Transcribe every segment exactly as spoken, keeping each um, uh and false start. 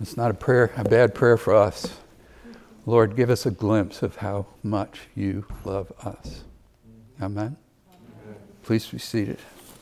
It's not a prayer, a bad prayer for us. Lord, give us a glimpse of how much you love us. Amen? Amen. Please be seated.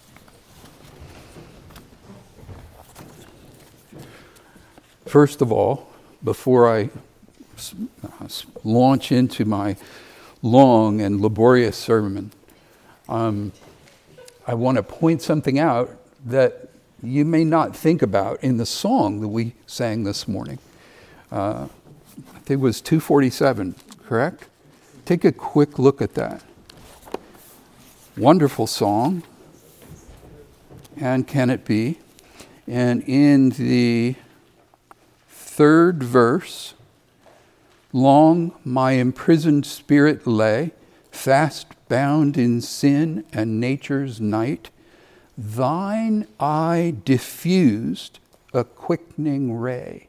First of all, before I uh, launch into my long and laborious sermon, um, I want to point something out that you may not think about in the song that we sang this morning. Uh, I think it was two forty-seven, correct? Take a quick look at that. Wonderful song. And can it be? And in the third verse, long my imprisoned spirit lay, fast bound in sin and nature's night. Thine eye diffused a quickening ray.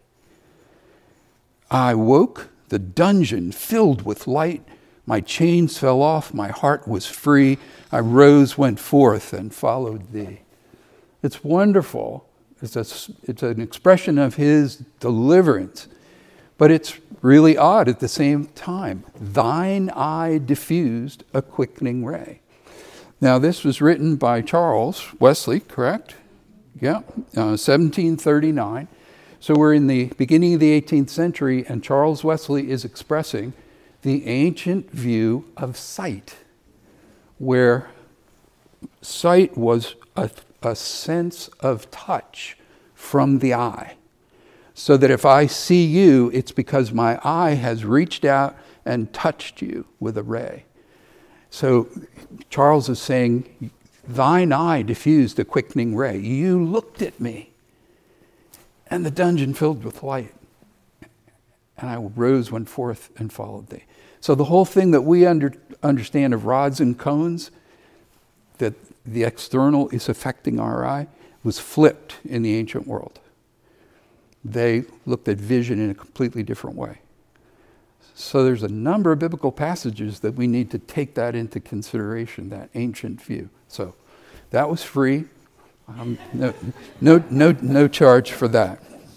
I woke, the dungeon filled with light. My chains fell off, my heart was free. I rose, went forth, and followed thee. It's wonderful. It's, a, it's an expression of his deliverance. But it's really odd at the same time. Thine eye diffused a quickening ray. Now, this was written by Charles Wesley, correct? Yeah, uh, seventeen thirty-nine. So we're in the beginning of the eighteenth century, and Charles Wesley is expressing the ancient view of sight, where sight was a, a sense of touch from the eye. So that if I see you, it's because my eye has reached out and touched you with a ray. So Charles is saying, thine eye diffused a quickening ray. You looked at me, and the dungeon filled with light. And I rose, went forth, and followed thee. So the whole thing that we under, understand of rods and cones, that the external is affecting our eye, was flipped in the ancient world. They looked at vision in a completely different way. So there's a number of biblical passages that we need to take that into consideration, that ancient view. So that was free. Um, no, no, no, no charge for that.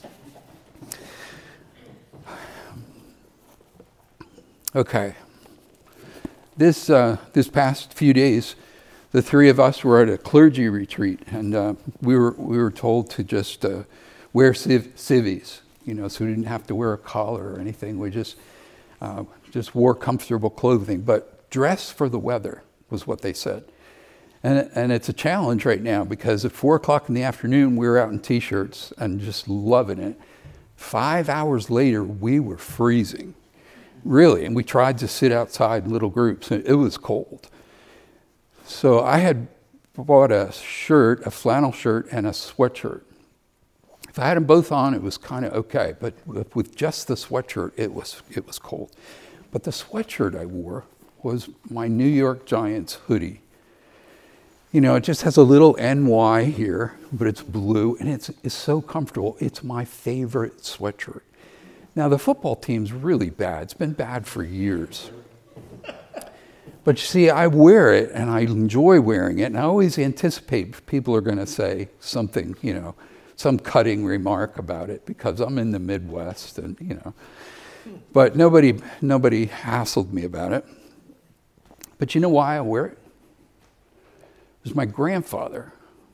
Okay. This uh, this past few days, the three of us were at a clergy retreat, and uh, we were we were told to just uh, wear civ- civvies, you know, so we didn't have to wear a collar or anything. We just uh, just wore comfortable clothing, but dress for the weather was what they said. And and it's a challenge right now because at four o'clock in the afternoon we were out in t-shirts and just loving it. Five hours later we were freezing, really, and we tried to sit outside in little groups, and it was cold. So I had bought a shirt, a flannel shirt, and a sweatshirt. If I had them both on, it was kind of okay, but with just the sweatshirt, it was it was cold. But the sweatshirt I wore was my New York Giants hoodie. You know, it just has a little N Y here, but it's blue, and it's, it's so comfortable. It's my favorite sweatshirt. Now, the football team's really bad. It's been bad for years. But you see, I wear it, and I enjoy wearing it, and I always anticipate people are going to say something, you know, some cutting remark about it, because I'm in the Midwest, and, you know. But nobody, nobody hassled me about it. But you know why I wear it? It was my grandfather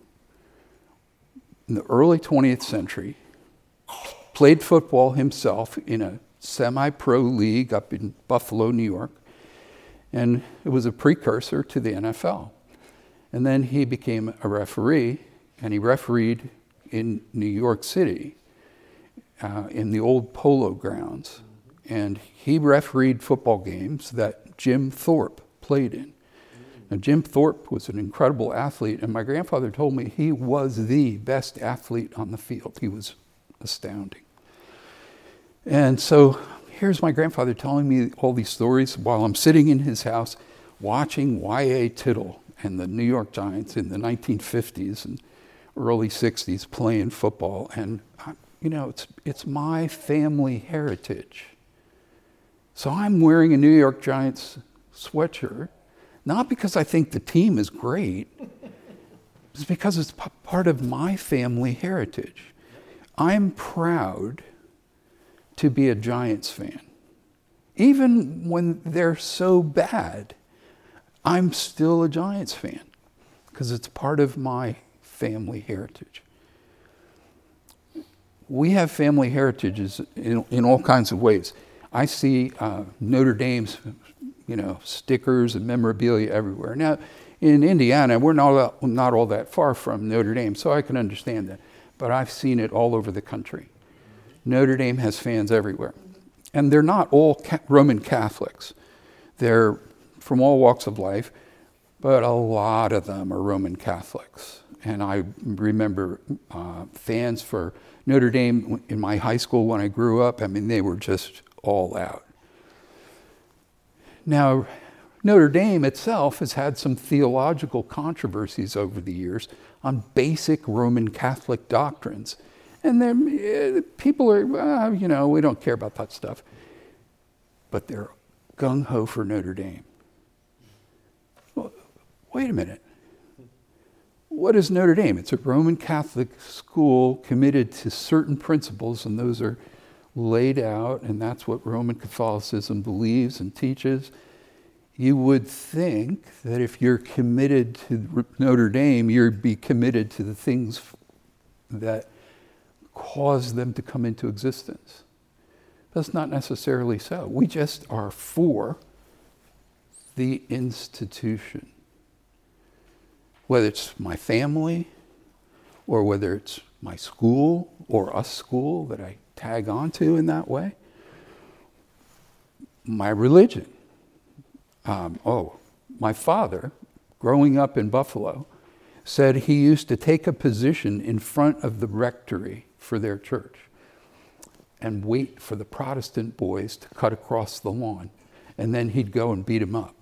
in the early twentieth century, played football himself in a semi-pro league up in Buffalo, New York, and it was a precursor to the N F L. And then he became a referee, and he refereed in New York City uh, in the old Polo Grounds. And he refereed football games that Jim Thorpe played in. Now, Jim Thorpe was an incredible athlete, and my grandfather told me he was the best athlete on the field. He was astounding. And so here's my grandfather telling me all these stories while I'm sitting in his house watching Y A Tittle and the New York Giants in the nineteen fifties and early sixties playing football. And, you know, it's it's my family heritage. So I'm wearing a New York Giants sweatshirt, not because I think the team is great, it's because it's p- part of my family heritage. I'm proud to be a Giants fan. Even when they're so bad, I'm still a Giants fan because it's part of my family heritage. We have family heritages in, in all kinds of ways. I see uh, Notre Dame's, you know, stickers and memorabilia everywhere. Now, in Indiana, we're not, not all that far from Notre Dame, so I can understand that. But I've seen it all over the country. Notre Dame has fans everywhere. And they're not all ca- Roman Catholics. They're from all walks of life, but a lot of them are Roman Catholics. And I remember uh, fans for Notre Dame in my high school when I grew up. I mean, they were just all out. Now, Notre Dame itself has had some theological controversies over the years on basic Roman Catholic doctrines. And then uh, people are, well, you know, we don't care about that stuff. But they're gung-ho for Notre Dame. Well, wait a minute. What is Notre Dame? It's a Roman Catholic school committed to certain principles, and those are laid out, and that's what Roman Catholicism believes and teaches. You would think that if you're committed to Notre Dame, you'd be committed to the things that cause them to come into existence. That's not necessarily so. We just are for the institution. Whether it's my family, or whether it's my school, or a school that I tag onto in that way. My religion. Um, oh, my father, growing up in Buffalo, said he used to take a position in front of the rectory for their church and wait for the Protestant boys to cut across the lawn, and then he'd go and beat them up.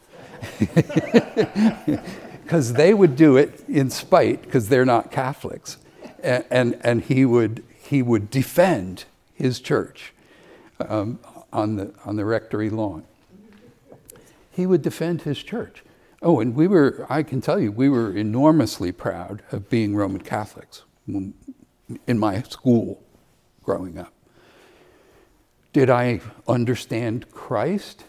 Because they would do it in spite, because they're not Catholics, and, and, and he would he would defend his church um, on the on the rectory lawn. He would defend his church. Oh, and we were, I can tell you, we were enormously proud of being Roman Catholics in my school growing up. Did I understand Christ?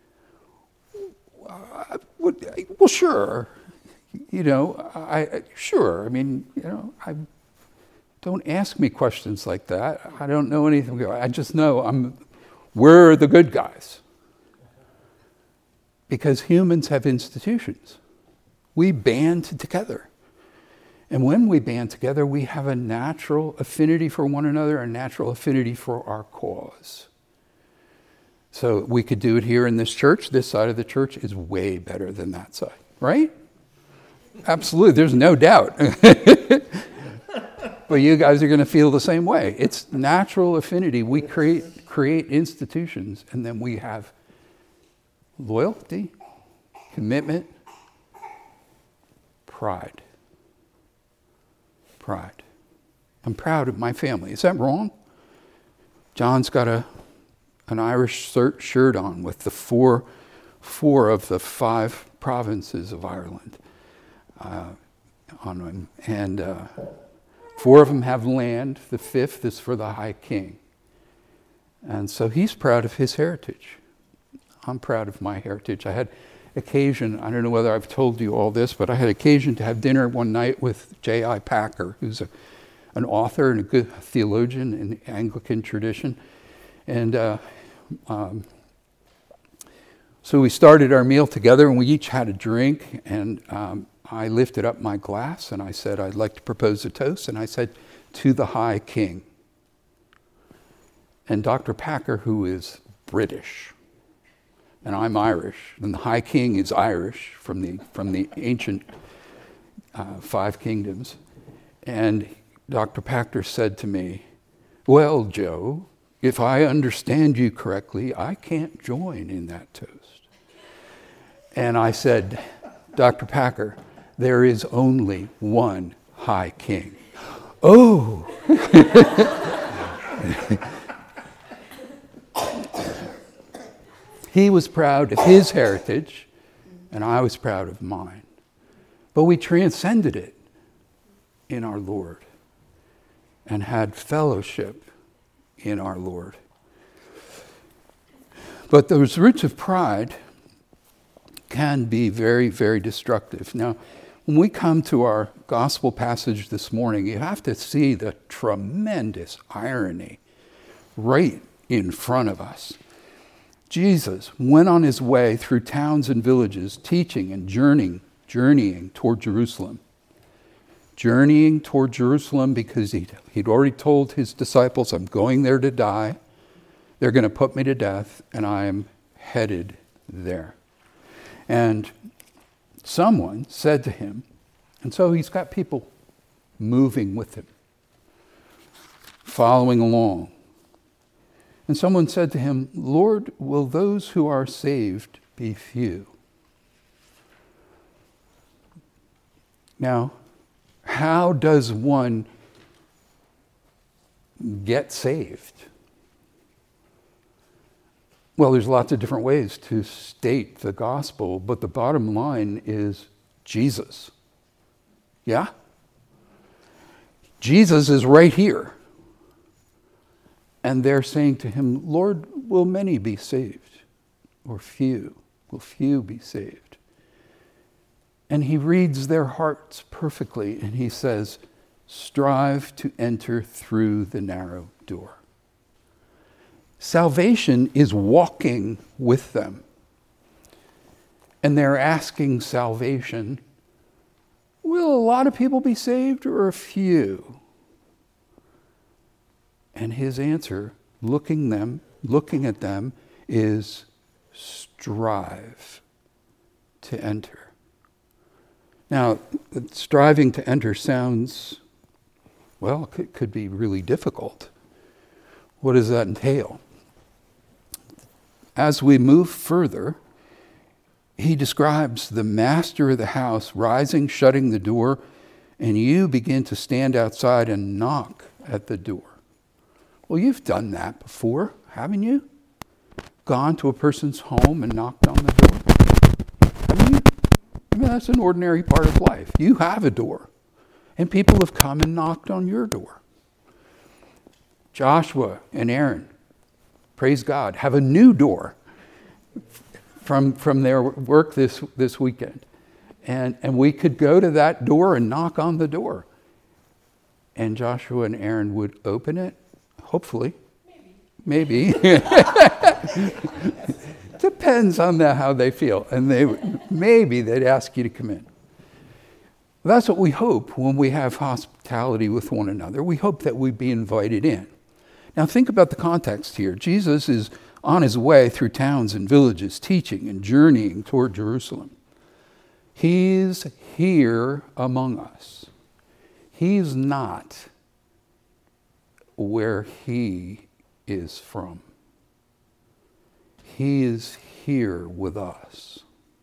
Uh, well, sure. You know, I sure. I mean, you know, I don't ask me questions like that. I don't know anything. I just know I'm. We're the good guys. Because humans have institutions. We band together. And when we band together, we have a natural affinity for one another, a natural affinity for our cause. So we could do it here in this church. This side of the church is way better than that side, right? Absolutely, there's no doubt. But you guys are going to feel the same way. It's natural affinity. We create create institutions, and then we have loyalty, commitment, pride. Pride. I'm proud of my family. Is that wrong? John's got a an Irish shirt on with the four four of the five provinces of Ireland uh, on them, and uh, four of them have land. The fifth is for the High King, and so he's proud of his heritage. I'm proud of my heritage. I had occasion, I don't know whether I've told you all this, but I had occasion to have dinner one night with J I Packer, who's a, an author and a good theologian in the Anglican tradition. And uh, um, so we started our meal together, and we each had a drink, and um, I lifted up my glass, and I said, I'd like to propose a toast, and I said, to the High King. And Doctor Packer, who is British, and I'm Irish, and the High King is Irish from the from the ancient uh, five kingdoms. And Doctor Packer said to me, well, Joe, if I understand you correctly, I can't join in that toast. And I said, Doctor Packer, there is only one High King. Oh! He was proud of his heritage, and I was proud of mine. But we transcended it in our Lord and had fellowship in our Lord. But those roots of pride can be very, very destructive. Now, when we come to our gospel passage this morning, you have to see the tremendous irony right in front of us. Jesus went on his way through towns and villages, teaching and journeying, journeying toward Jerusalem. Journeying toward Jerusalem because he'd, he'd already told his disciples, I'm going there to die. They're going to put me to death, and I'm headed there. And someone said to him, and so he's got people moving with him, following along. And someone said to him, Lord, will those who are saved be few? Now, how does one get saved? Well, there's lots of different ways to state the gospel, but the bottom line is Jesus. Yeah? Jesus is right here. And they're saying to him, Lord, will many be saved? Or few? Will few be saved? And he reads their hearts perfectly, and he says, strive to enter through the narrow door. Salvation is walking with them. And they're asking salvation, will a lot of people be saved or a few? And his answer, looking them, looking at them, is strive to enter. Now, striving to enter sounds, well, it could, could be really difficult. What does that entail? As we move further, he describes the master of the house rising, shutting the door, and you begin to stand outside and knock at the door. Well, you've done that before, haven't you? Gone to a person's home and knocked on the door? Haven't you? I mean, that's an ordinary part of life. You have a door, and people have come and knocked on your door. Joshua and Aaron, praise God, have a new door from, from their work this, this weekend. And, and we could go to that door and knock on the door. And Joshua and Aaron would open it, hopefully. Maybe. Maybe. Depends on the, how they feel. And they maybe they'd ask you to come in. That's what we hope when we have hospitality with one another. We hope that we be invited in. Now think about the context here. Jesus is on his way through towns and villages, teaching and journeying toward Jerusalem. He's here among us. He's not where he is from. He is here with us.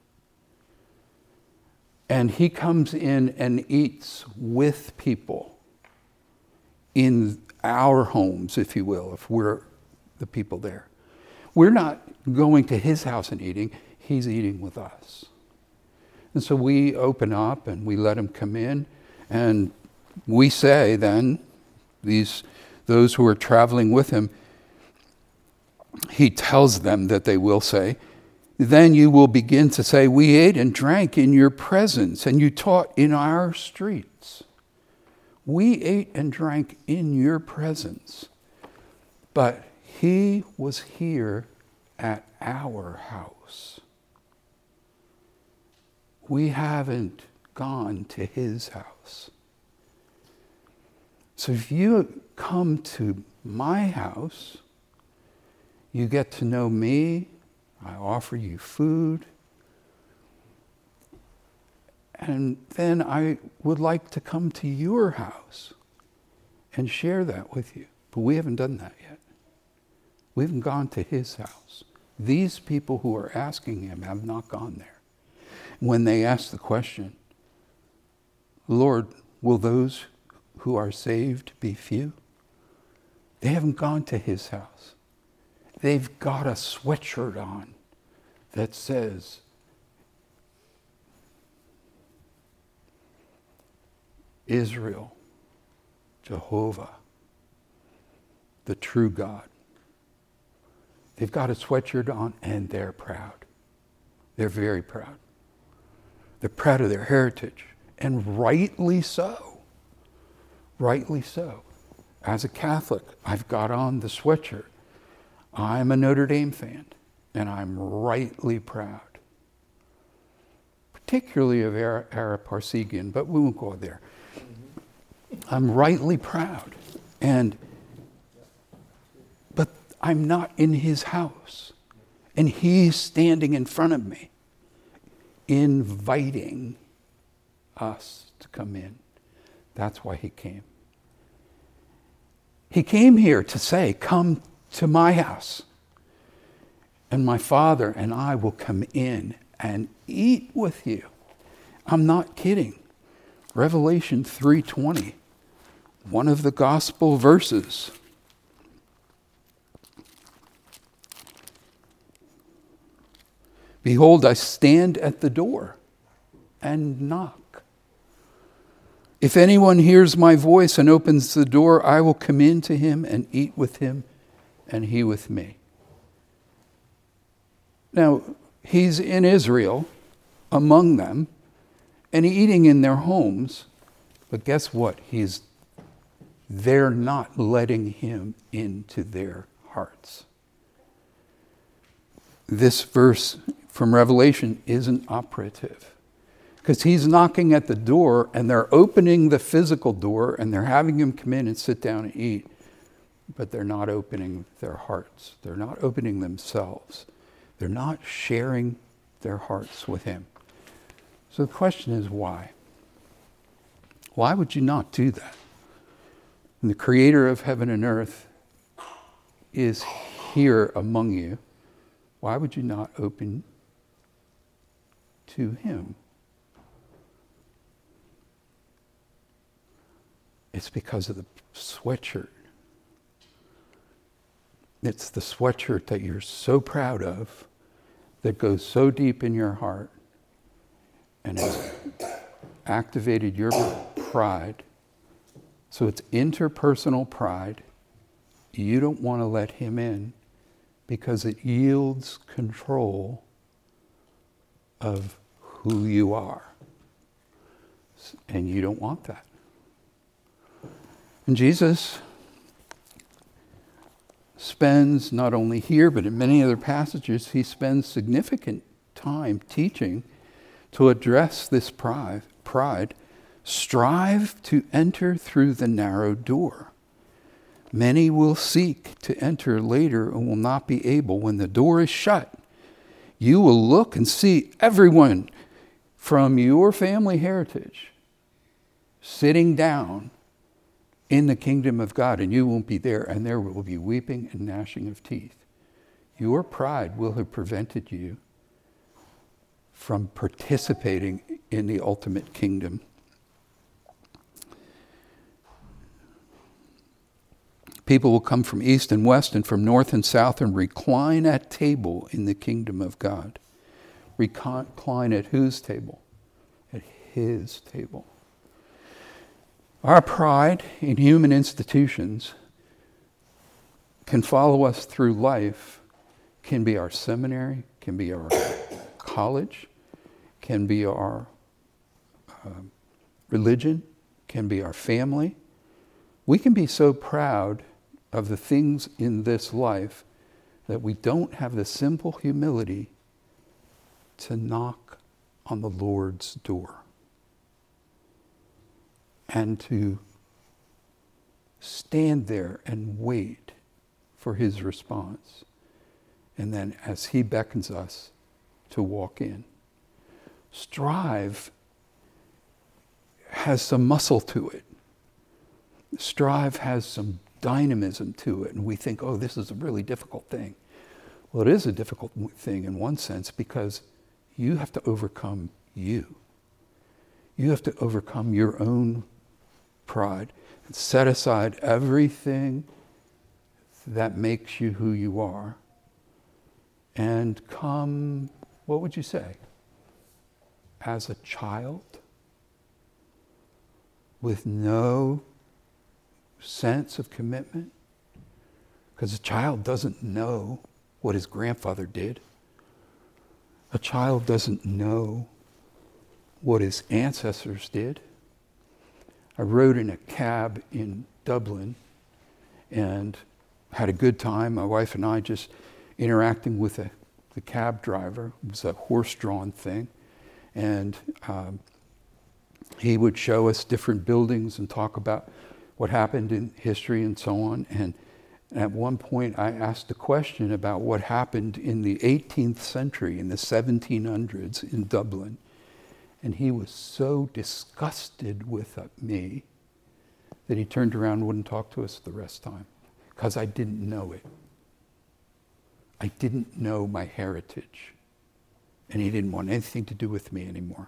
And he comes in and eats with people in our homes, if you will, if we're the people there. We're not going to his house and eating. He's eating with us. And so we open up and we let him come in. And we say then, these those who are traveling with him, he tells them that they will say, then you will begin to say, we ate and drank in your presence, and you taught in our streets. We ate and drank in your presence. But he was here at our house. We haven't gone to his house. So if you come to my house, you get to know me, I offer you food, and then I would like to come to your house and share that with you. But we haven't done that yet. We haven't gone to his house. These people who are asking him have not gone there. When they ask the question, Lord, will those who are saved be few? They haven't gone to his house. They've got a sweatshirt on that says, Israel, Jehovah, the true God. They've got a sweatshirt on and they're proud. They're very proud. They're proud of their heritage, and rightly so. Rightly so. As a Catholic, I've got on the sweatshirt. I'm a Notre Dame fan, and I'm rightly proud. Particularly of Ara, Ara Parseghian, but we won't go there. I'm rightly proud. And but I'm not in his house. And he's standing in front of me, inviting us to come in. That's why he came. He came here to say, come to my house, and my Father and I will come in and eat with you. I'm not kidding. Revelation three twenty, one of the gospel verses. Behold, I stand at the door and knock. If anyone hears my voice and opens the door, I will come in to him and eat with him and he with me. Now, he's in Israel, among them, and eating in their homes. But guess what? He's, they're not letting him into their hearts. This verse from Revelation isn't operative, because he's knocking at the door and they're opening the physical door and they're having him come in and sit down and eat, but they're not opening their hearts. They're not opening themselves. They're not sharing their hearts with him. So the question is, why? Why would you not do that? And the creator of heaven and earth is here among you. Why would you not open to him? It's because of the sweatshirt. It's the sweatshirt that you're so proud of, that goes so deep in your heart and has activated your pride. So it's interpersonal pride. You don't want to let him in because it yields control of who you are. And you don't want that. And Jesus spends, not only here, but in many other passages, he spends significant time teaching to address this pride. pride. Strive to enter through the narrow door. Many will seek to enter later and will not be able. When the door is shut, you will look and see everyone from your family heritage sitting down in the kingdom of God, and you won't be there, and there will be weeping and gnashing of teeth. Your pride will have prevented you from participating in the ultimate kingdom. People will come from east and west and from north and south and recline at table in the kingdom of God. Recline at whose table? At his table. Our pride in human institutions can follow us through life, can be our seminary, can be our college, can be our uh, religion, can be our family. We can be so proud of the things in this life that we don't have the simple humility to knock on the Lord's door and to stand there and wait for his response. And then as he beckons us to walk in. Strive has some muscle to it. Strive has some dynamism to it. And we think, oh, this is a really difficult thing. Well, it is a difficult thing in one sense because you have to overcome you. You have to overcome your own pride and set aside everything that makes you who you are and come, what would you say, as a child with no sense of commitment? Because a child doesn't know what his grandfather did. A child doesn't know what his ancestors did. I rode in a cab in Dublin and had a good time. My wife and I just interacting with a, the cab driver. It was a horse-drawn thing. And um, he would show us different buildings and talk about what happened in history and so on. And at one point I asked a question about what happened in the eighteenth century, in the seventeen hundreds in Dublin. And he was so disgusted with me that he turned around and wouldn't talk to us the rest of the time, because I didn't know it. I didn't know my heritage. And he didn't want anything to do with me anymore.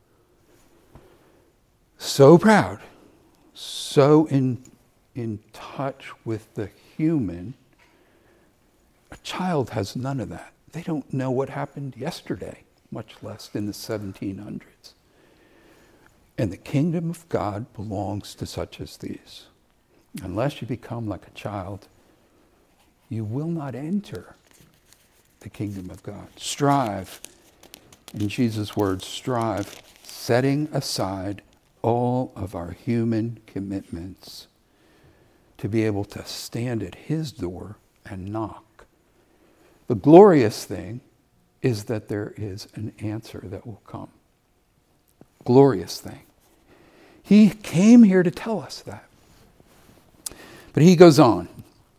So proud, so in, in touch with the human. A child has none of that. They don't know what happened yesterday, much less in the seventeen hundreds. And the kingdom of God belongs to such as these. Unless you become like a child, you will not enter the kingdom of God. Strive, in Jesus' words, strive, setting aside all of our human commitments to be able to stand at his door and knock. The glorious thing is that there is an answer that will come. Glorious thing. He came here to tell us that. But he goes on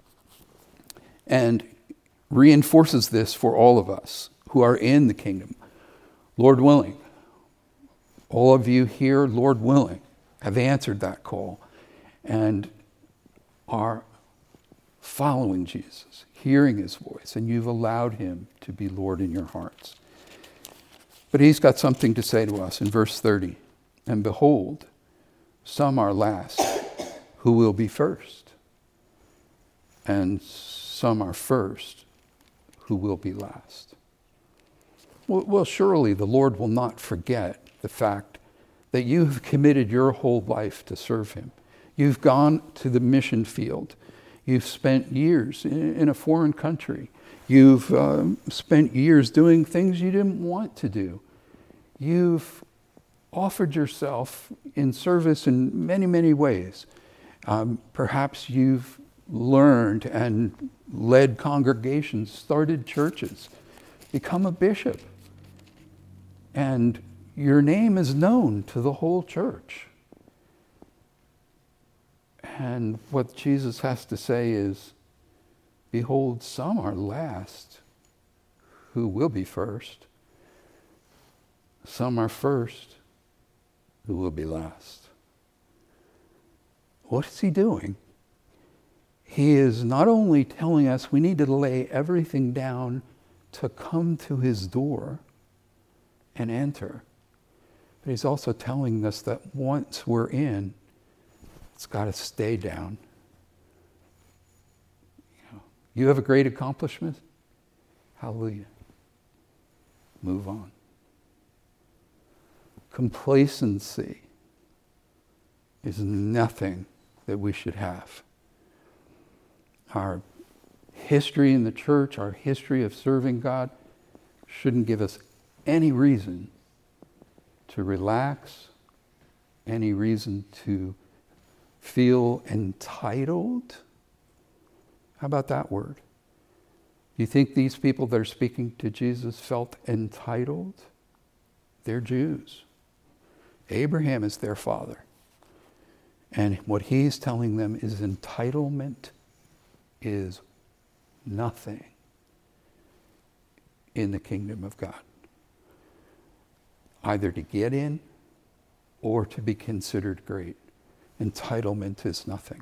and reinforces this for all of us who are in the kingdom. Lord willing, all of you here, Lord willing, have answered that call and are following Jesus, hearing his voice, and you've allowed him to be Lord in your hearts. But he's got something to say to us in verse thirty. And behold, some are last who will be first, and some are first who will be last. Well, well, surely the Lord will not forget the fact that you have committed your whole life to serve him. You've gone to the mission field. You've spent years in, in a foreign country. You've um, spent years doing things you didn't want to do. You've offered yourself in service in many, many ways. Um, perhaps you've learned and led congregations, started churches, become a bishop. And your name is known to the whole church. And what Jesus has to say is, behold, some are last who will be first. Some are first who will be last. What is he doing? He is not only telling us we need to lay everything down to come to his door and enter, but he's also telling us that once we're in, it's got to stay down. You know, you have a great accomplishment? Hallelujah. Move on. Complacency is nothing that we should have. Our history in the church, our history of serving God, shouldn't give us any reason to relax, any reason to feel entitled. How about that word? Do you think these people that are speaking to Jesus felt entitled? They're Jews. Abraham is their father. And what he's telling them is entitlement is nothing in the kingdom of God. Either to get in or to be considered great. Entitlement is nothing.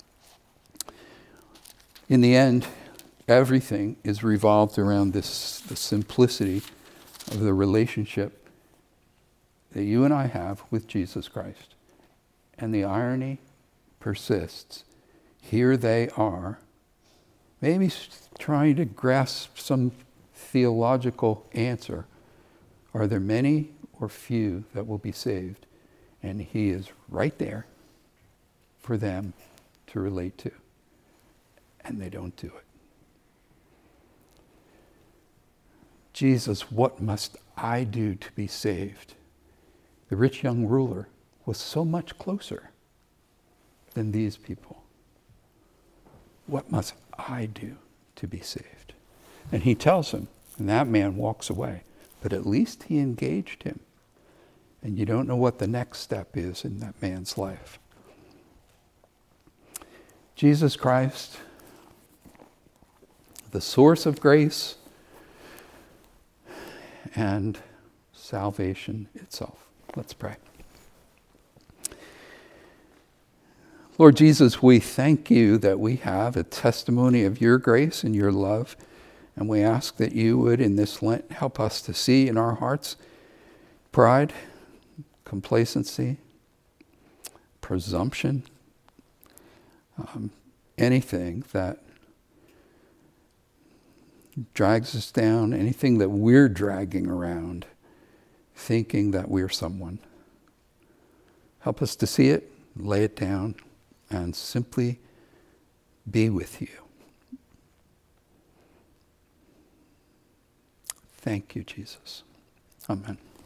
In the end, everything is revolved around this, the simplicity of the relationship that you and I have with Jesus Christ. And the irony persists. Here they are, maybe trying to grasp some theological answer. Are there many or few that will be saved? And he is right there for them to relate to. And they don't do it. Jesus, what must I do to be saved? The rich young ruler was so much closer than these people. What must I do to be saved? And he tells him, and that man walks away. But at least he engaged him. And you don't know what the next step is in that man's life. Jesus Christ, the source of grace and salvation itself. Let's pray. Lord Jesus, we thank you that we have a testimony of your grace and your love. And we ask that you would, in this Lent, help us to see in our hearts pride, complacency, presumption, um, anything that drags us down, anything that we're dragging around, thinking that we're someone. Help us to see it, lay it down, and simply be with you. Thank you, Jesus. Amen.